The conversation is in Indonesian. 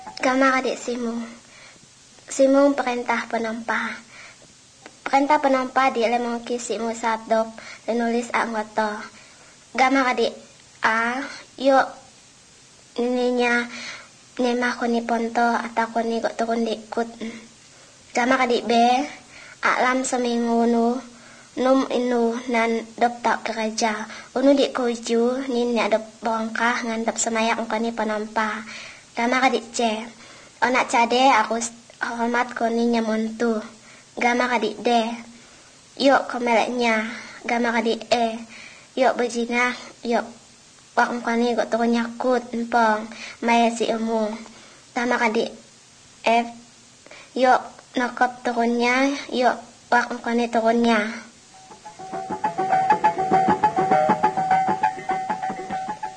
Gama adik Simung. Simung perintah penempah. Perintah penempah di lemong kisimu sadop lenulis anggota. Gama adik A, yuk ininya nema koni ponto atau koni kok turun dikut. Gama adik B, alam seminggu num inu nan dop tak kerja. Unu dik kuju nin ya dop bongkah ngandap semayak koni penempah. Gama adik C, onak cade aku hormat koni nyamuntu. Gama adik D, yuk komeleknya. Gama adik E, yuk berjina, yuk wak koni kok turun nyakut empong maya si emu. Gama adik F, yuk nokop turunnya, yuk wak koni turunnya.